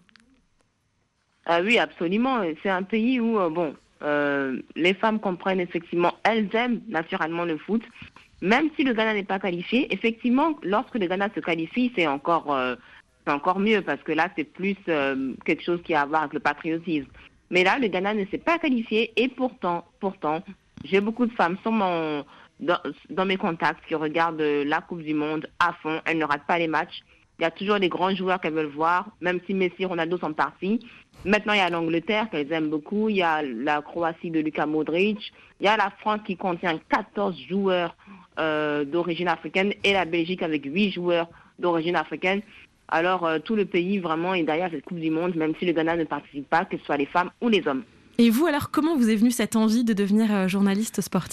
Ah oui, absolument. C'est un pays où, euh, bon, euh, les femmes comprennent effectivement, elles aiment naturellement le foot, même si le Ghana n'est pas qualifié. Effectivement, lorsque le Ghana se qualifie, c'est encore, euh, c'est encore mieux parce que là, c'est plus euh, quelque chose qui a à voir avec le patriotisme. Mais là, le Ghana ne s'est pas qualifié et pourtant, pourtant, j'ai beaucoup de femmes sur mon, dans, dans mes contacts qui regardent la Coupe du Monde à fond. Elles ne ratent pas les matchs. Il y a toujours des grands joueurs qu'elles veulent voir, même si Messi et Ronaldo sont partis. Maintenant, il y a l'Angleterre qu'elles aiment beaucoup. Il y a la Croatie de Luka Modric. Il y a la France qui contient quatorze joueurs euh, d'origine africaine et la Belgique avec huit joueurs d'origine africaine. Alors, euh, tout le pays vraiment est derrière cette Coupe du Monde, même si le Ghana ne participe pas, que ce soit les femmes ou les hommes. Et vous, alors, comment vous est venue cette envie de devenir euh, journaliste sportive ?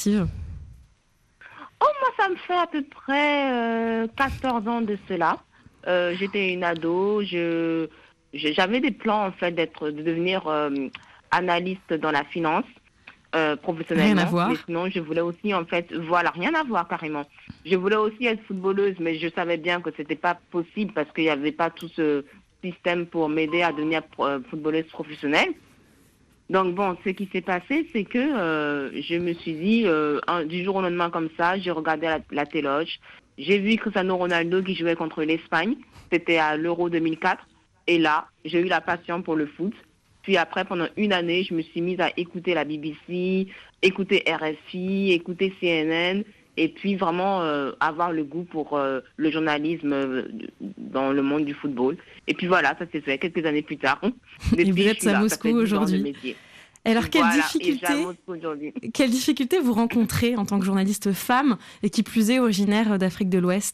Oh, moi, ça me fait à peu près euh, quatorze ans de cela. Euh, j'étais une ado, je, je, j'avais des plans en fait d'être, de devenir euh, analyste dans la finance euh, professionnellement. Rien à voir. Mais sinon, je voulais aussi en fait, voilà, rien à voir carrément. Je voulais aussi être footballeuse, mais je savais bien que c'était pas possible parce qu'il n'y avait pas tout ce système pour m'aider à devenir euh, footballeuse professionnelle. Donc bon, ce qui s'est passé, c'est que euh, je me suis dit, euh, un, du jour au lendemain comme ça, j'ai regardé la, la téloge. J'ai vu Cristiano Ronaldo qui jouait contre l'Espagne. C'était à l'Euro deux mille quatre. Et là, j'ai eu la passion pour le foot. Puis après, pendant une année, je me suis mise à écouter la B B C, écouter R F I, écouter C N N. Et puis vraiment euh, avoir le goût pour euh, le journalisme euh, dans le monde du football. Et puis voilà, ça s'est fait quelques années plus tard. Et vous êtes à Moscou aujourd'hui. Alors, quelle, voilà, difficulté, quelle difficulté vous rencontrez en tant que journaliste femme et qui plus est originaire d'Afrique de l'Ouest ?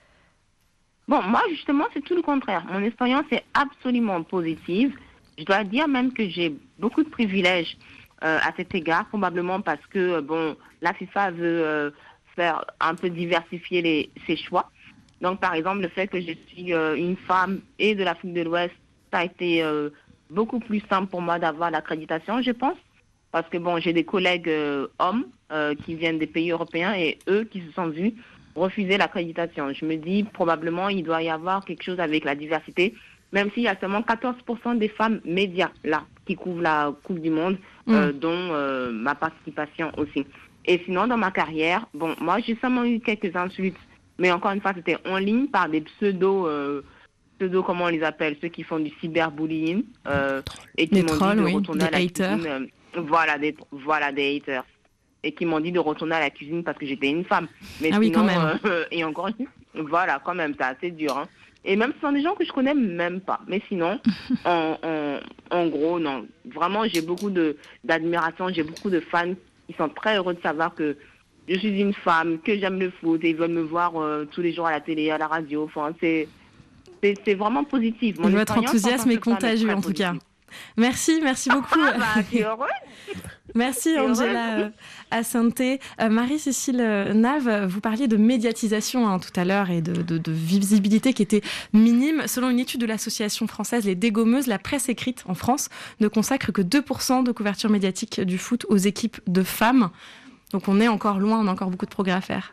Bon, moi, justement, c'est tout le contraire. Mon expérience est absolument positive. Je dois dire même que j'ai beaucoup de privilèges euh, à cet égard, probablement parce que, bon, la FIFA veut euh, faire un peu diversifier les, ses choix. Donc, par exemple, le fait que je suis euh, une femme et de l'Afrique de l'Ouest, ça a été... Euh, beaucoup plus simple pour moi d'avoir l'accréditation, je pense, parce que bon, j'ai des collègues euh, hommes euh, qui viennent des pays européens et eux qui se sont vus refuser l'accréditation. Je me dis probablement il doit y avoir quelque chose avec la diversité, même s'il y a seulement quatorze pour cent des femmes médias là qui couvrent la Coupe du Monde, mmh. euh, dont euh, ma participation aussi. Et sinon, dans ma carrière, bon, moi j'ai seulement eu quelques insultes, mais encore une fois, c'était en ligne par des pseudos. Euh, pseudo, comment on les appelle, ceux qui font du cyberbullying euh, et qui les m'ont trolls, dit de oui, retourner à la haters. cuisine. Euh, voilà, des, voilà, des haters. Et qui m'ont dit de retourner à la cuisine parce que j'étais une femme. Mais ah sinon, oui, quand même. Euh, et encore, voilà, quand même, c'est assez dur. Hein. Et même ce sont des gens que je connais même pas. Mais sinon, en, en, en gros, non. Vraiment, j'ai beaucoup de, d'admiration, j'ai beaucoup de fans qui sont très heureux de savoir que je suis une femme, que j'aime le foot et ils veulent me voir euh, tous les jours à la télé, à la radio. Enfin, c'est... C'est, c'est vraiment positif. Mon Votre enthousiasme est contagieux, en tout cas. Merci, merci beaucoup. Ah, bah, t'es heureuse. Merci, Angela Asante. Euh, Marie-Cécile Nave, vous parliez de médiatisation hein, tout à l'heure et de, de, de visibilité qui était minime. Selon une étude de l'association française Les Dégommeuses, la presse écrite en France ne consacre que deux pour cent de couverture médiatique du foot aux équipes de femmes. Donc on est encore loin, on a encore beaucoup de progrès à faire.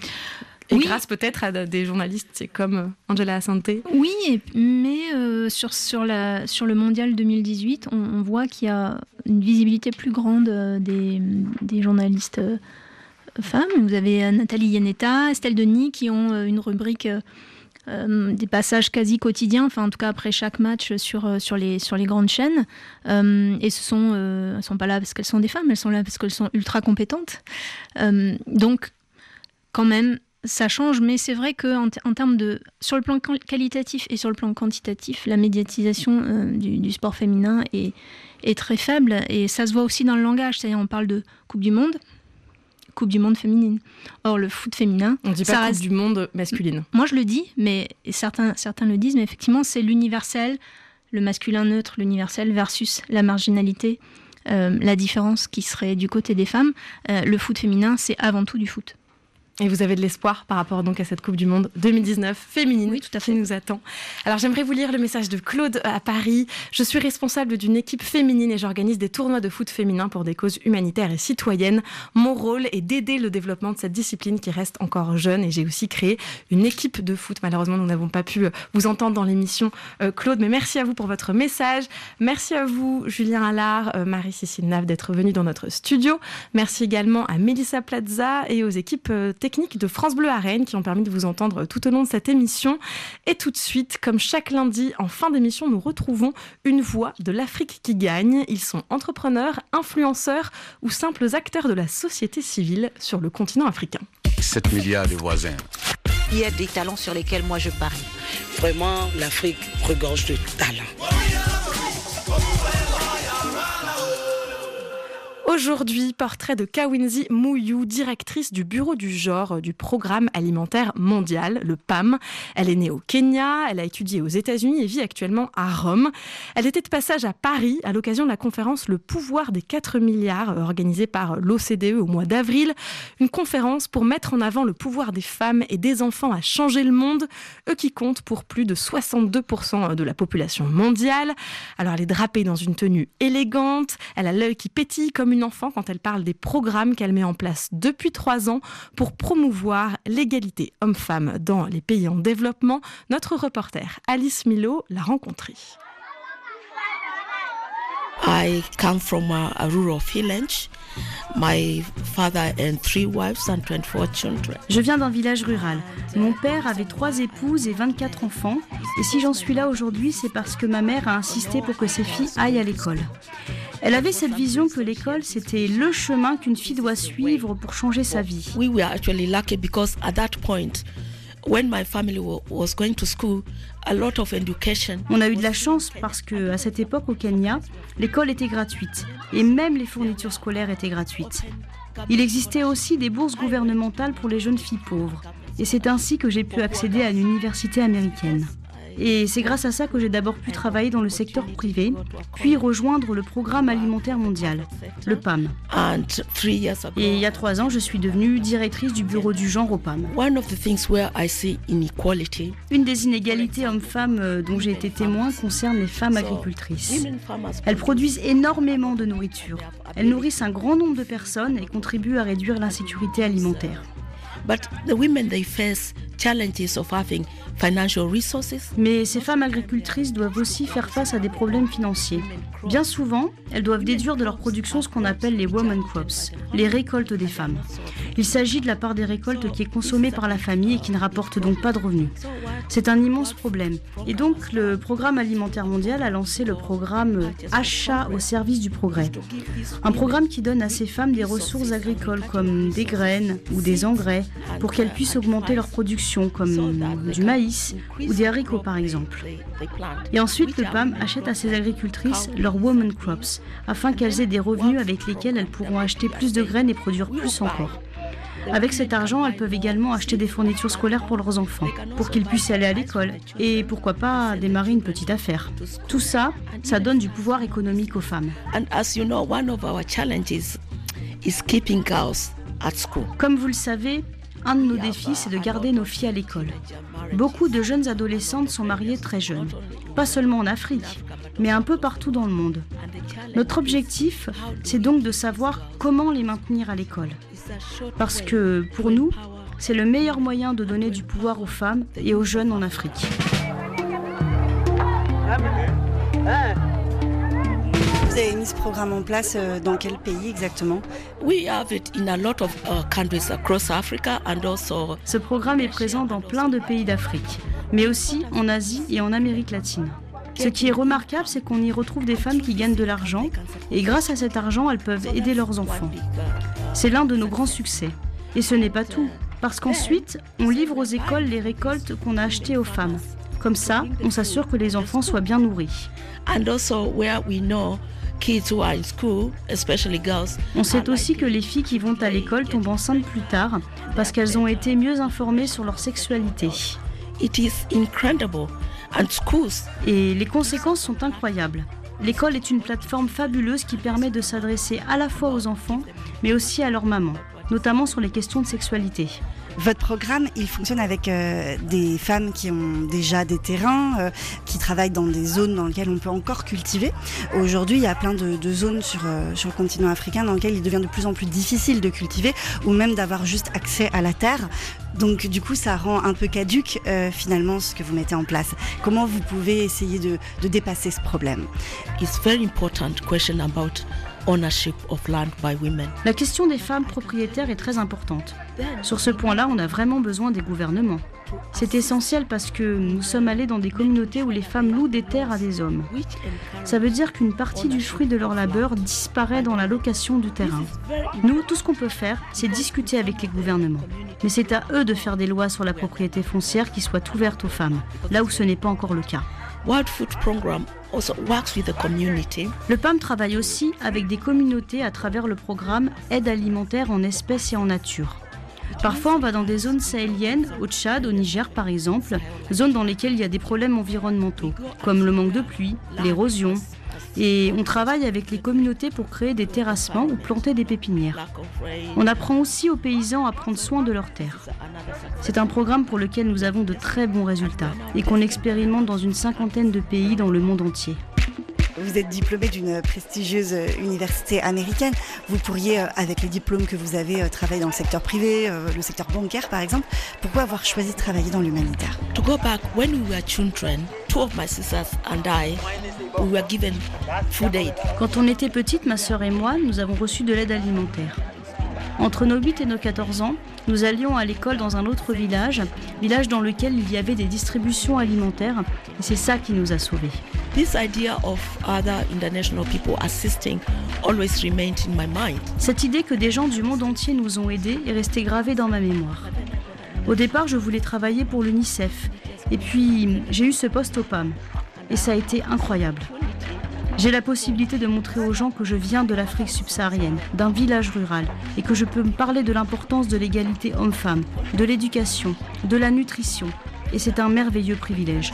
Et oui. Grâce peut-être à des journalistes comme Angela Asante. Oui, mais euh, sur, sur, la, sur le mondial deux mille dix-huit, on, on voit qu'il y a une visibilité plus grande des, des journalistes euh, femmes. Vous avez Nathalie Iannetta, Estelle Denis qui ont euh, une rubrique, euh, des passages quasi quotidiens, enfin en tout cas après chaque match sur, sur, les, sur les grandes chaînes. Euh, et ce sont, euh, elles ne sont pas là parce qu'elles sont des femmes, elles sont là parce qu'elles sont ultra compétentes. Euh, donc, quand même, ça change, mais c'est vrai qu'en en termes de, sur le plan qualitatif et sur le plan quantitatif, la médiatisation euh, du, du sport féminin est, est très faible, et ça se voit aussi dans le langage. C'est-à-dire, on parle de Coupe du Monde, Coupe du Monde féminine. Or, le foot féminin... On ne dit pas ça Coupe reste... du Monde masculine. Moi, je le dis, mais certains, certains le disent, mais effectivement, c'est l'universel, le masculin neutre, l'universel versus la marginalité, euh, la différence qui serait du côté des femmes. Euh, le foot féminin, c'est avant tout du foot. Et vous avez de l'espoir par rapport donc à cette Coupe du Monde deux mille dix-neuf féminine, oui, tout à fait, qui nous attend. Alors j'aimerais vous lire le message de Claude à Paris. Je suis responsable d'une équipe féminine et j'organise des tournois de foot féminin pour des causes humanitaires et citoyennes. Mon rôle est d'aider le développement de cette discipline qui reste encore jeune, et j'ai aussi créé une équipe de foot. Malheureusement, nous n'avons pas pu vous entendre dans l'émission, euh, Claude, mais merci à vous pour votre message. Merci à vous, Julien Allard, euh, Marie-Cécile Nave, d'être venue dans notre studio. Merci également à Mélissa Plaza et aux équipes euh, techniques de France Bleu Arène qui ont permis de vous entendre tout au long de cette émission. Et tout de suite, comme chaque lundi, en fin d'émission, nous retrouvons une voix de l'Afrique qui gagne. Ils sont entrepreneurs, influenceurs ou simples acteurs de la société civile sur le continent africain. sept milliards de voisins. Il y a des talents sur lesquels moi je parie. Vraiment, l'Afrique regorge de talents. Aujourd'hui, portrait de Kawinzi Mouyou, directrice du Bureau du genre du Programme alimentaire mondial, le P A M. Elle est née au Kenya, elle a étudié aux États-Unis et vit actuellement à Rome. Elle était de passage à Paris à l'occasion de la conférence Le pouvoir des quatre milliards, organisée par l'O C D E au mois d'avril. Une conférence pour mettre en avant le pouvoir des femmes et des enfants à changer le monde, eux qui comptent pour plus de soixante-deux pour cent de la population mondiale. Alors elle est drapée dans une tenue élégante, elle a l'œil qui pétille comme une enfant quand elle parle des programmes qu'elle met en place depuis trois ans pour promouvoir l'égalité homme-femme dans les pays en développement. Notre reporter Alice Milo l'a rencontrée. I come from a, a rural village. My father and three wives and twenty-four children. Je viens d'un village rural. Mon père avait trois épouses et vingt-quatre enfants. Et si j'en suis là aujourd'hui, c'est parce que ma mère a insisté pour que ses filles aillent à l'école. Elle avait cette vision que l'école, c'était le chemin qu'une fille doit suivre pour changer sa vie. We were actually lucky because at that point, when my family was going to school, a lot of education. On a eu de la chance parce que à cette époque au Kenya, l'école était gratuite et même les fournitures scolaires étaient gratuites. Il existait aussi des bourses gouvernementales pour les jeunes filles pauvres et c'est ainsi que j'ai pu accéder à une université américaine. Et c'est grâce à ça que j'ai d'abord pu travailler dans le secteur privé, puis rejoindre le Programme alimentaire mondial, le P A M. Et il y a trois ans, je suis devenue directrice du bureau du genre au P A M. Une des inégalités hommes-femmes dont j'ai été témoin concerne les femmes agricultrices. Elles produisent énormément de nourriture. Elles nourrissent un grand nombre de personnes et contribuent à réduire l'insécurité alimentaire. But the women, they face challenges of having financial resources. Mais ces femmes agricultrices doivent aussi faire face à des problèmes financiers. Bien souvent, elles doivent déduire de leur production ce qu'on appelle les woman crops, les récoltes des femmes. Il s'agit de la part des récoltes qui est consommée par la famille et qui ne rapporte donc pas de revenus. C'est un immense problème. Et donc, le Programme alimentaire mondial a lancé le programme Achat au service du progrès. Un programme qui donne à ces femmes des ressources agricoles comme des graines ou des engrais pour qu'elles puissent augmenter leur production comme du maïs ou des haricots par exemple. Et ensuite, le P A M achète à ces agricultrices leurs woman crops afin qu'elles aient des revenus avec lesquels elles pourront acheter plus de graines et produire plus encore. Avec cet argent, elles peuvent également acheter des fournitures scolaires pour leurs enfants, pour qu'ils puissent aller à l'école et pourquoi pas démarrer une petite affaire. Tout ça, ça donne du pouvoir économique aux femmes. And as you know, one of our challenges is keeping girls at school. Comme vous le savez, un de nos défis, c'est de garder nos filles à l'école. Beaucoup de jeunes adolescentes sont mariées très jeunes, pas seulement en Afrique, mais un peu partout dans le monde. Notre objectif, c'est donc de savoir comment les maintenir à l'école. Parce que, pour nous, c'est le meilleur moyen de donner du pouvoir aux femmes et aux jeunes en Afrique. Vous avez mis ce programme en place dans quel pays exactement? We have it in a lot of uh, countries across Africa and also. Ce programme est présent dans plein de pays d'Afrique, mais aussi en Asie et en Amérique latine. Ce qui est remarquable, c'est qu'on y retrouve des femmes qui gagnent de l'argent et grâce à cet argent, elles peuvent aider leurs enfants. C'est l'un de nos grands succès. Et ce n'est pas tout. Parce qu'ensuite, on livre aux écoles les récoltes qu'on a achetées aux femmes. Comme ça, on s'assure que les enfants soient bien nourris. And also where we know kids who are in school, especially girls. On sait aussi que les filles qui vont à l'école tombent enceintes plus tard parce qu'elles ont été mieux informées sur leur sexualité. It is incredible. And schools. Et les conséquences sont incroyables. L'école est une plateforme fabuleuse qui permet de s'adresser à la fois aux enfants, mais aussi à leur maman, notamment sur les questions de sexualité. Votre programme, il fonctionne avec euh, des femmes qui ont déjà des terrains, euh, qui travaillent dans des zones dans lesquelles on peut encore cultiver. Aujourd'hui, il y a plein de, de zones sur, euh, sur le continent africain dans lesquelles il devient de plus en plus difficile de cultiver ou même d'avoir juste accès à la terre. Donc du coup, ça rend un peu caduque euh, finalement ce que vous mettez en place. Comment vous pouvez essayer de, de dépasser ce problème? It's very important question about ownership of land by women. La question des femmes propriétaires est très importante. Sur ce point-là, on a vraiment besoin des gouvernements. C'est essentiel parce que nous sommes allés dans des communautés où les femmes louent des terres à des hommes. Ça veut dire qu'une partie du fruit de leur labeur disparaît dans la location du terrain. Nous, tout ce qu'on peut faire, c'est discuter avec les gouvernements. Mais c'est à eux de faire des lois sur la propriété foncière qui soient ouvertes aux femmes, là où ce n'est pas encore le cas. World Food Program also works with the community. Le P A M travaille aussi avec des communautés à travers le programme Aide alimentaire en espèces et en nature. Parfois, on va dans des zones sahéliennes, au Tchad, au Niger par exemple, zones dans lesquelles il y a des problèmes environnementaux, comme le manque de pluie, l'érosion. Et on travaille avec les communautés pour créer des terrassements ou planter des pépinières. On apprend aussi aux paysans à prendre soin de leurs terres. C'est un programme pour lequel nous avons de très bons résultats et qu'on expérimente dans une cinquantaine de pays dans le monde entier. Vous êtes diplômé d'une prestigieuse université américaine. Vous pourriez, avec les diplômes que vous avez, travailler dans le secteur privé, le secteur bancaire par exemple. Pourquoi avoir choisi de travailler dans l'humanitaire? To go back, when we were children, two of my sisters and I, we were given food aid. Quand on était petite, ma sœur et moi, nous avons reçu de l'aide alimentaire. Entre nos huit et nos quatorze ans, nous allions à l'école dans un autre village, village dans lequel il y avait des distributions alimentaires, et c'est ça qui nous a sauvés. This idea of other international people assisting always remained in my mind. Cette idée que des gens du monde entier nous ont aidés est restée gravée dans ma mémoire. Au départ, je voulais travailler pour l'UNICEF, et puis j'ai eu ce poste au P A M, et ça a été incroyable. J'ai la possibilité de montrer aux gens que je viens de l'Afrique subsaharienne, d'un village rural, et que je peux me parler de l'importance de l'égalité homme-femme, de l'éducation, de la nutrition. Et c'est un merveilleux privilège.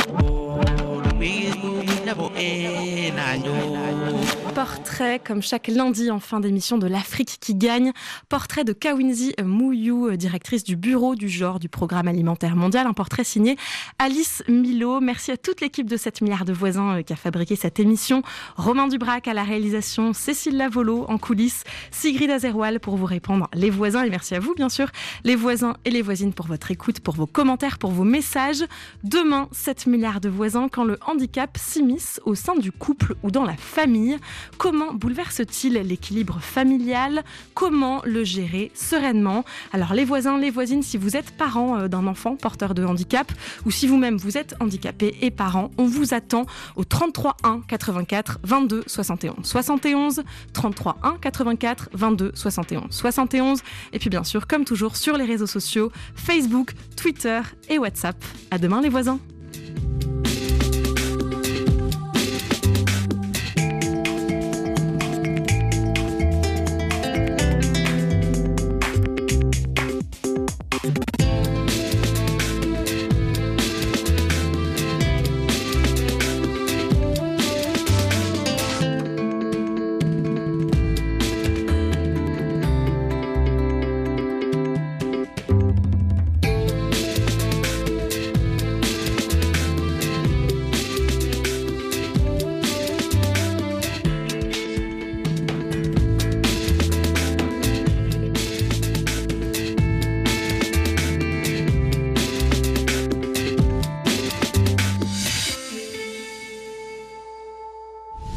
Portrait, comme chaque lundi en fin d'émission, de l'Afrique qui gagne. Portrait de Kawinzi Mouyou, directrice du bureau du genre du Programme alimentaire mondial. Un portrait signé Alice Milo. Merci à toute l'équipe de sept milliards de voisins qui a fabriqué cette émission. Romain Dubrac à la réalisation, Cécile Lavolo en coulisses, Sigrid Azerwal pour vous répondre, les voisins. Et merci à vous, bien sûr, les voisins et les voisines, pour votre écoute, pour vos commentaires, pour vos messages. Demain, sept milliards de voisins, quand le handicap s'immisce au sein du couple ou dans la famille. Comment bouleverse-t-il l'équilibre familial? Comment le gérer sereinement? Alors les voisins, les voisines, si vous êtes parent d'un enfant porteur de handicap ou si vous-même vous êtes handicapé et parent, on vous attend au trente-trois un quatre-vingt-quatre vingt-deux soixante et onze soixante et onze, trente-trois un quatre-vingt-quatre vingt-deux soixante et onze soixante et onze, et puis bien sûr comme toujours sur les réseaux sociaux Facebook, Twitter et WhatsApp. À demain les voisins.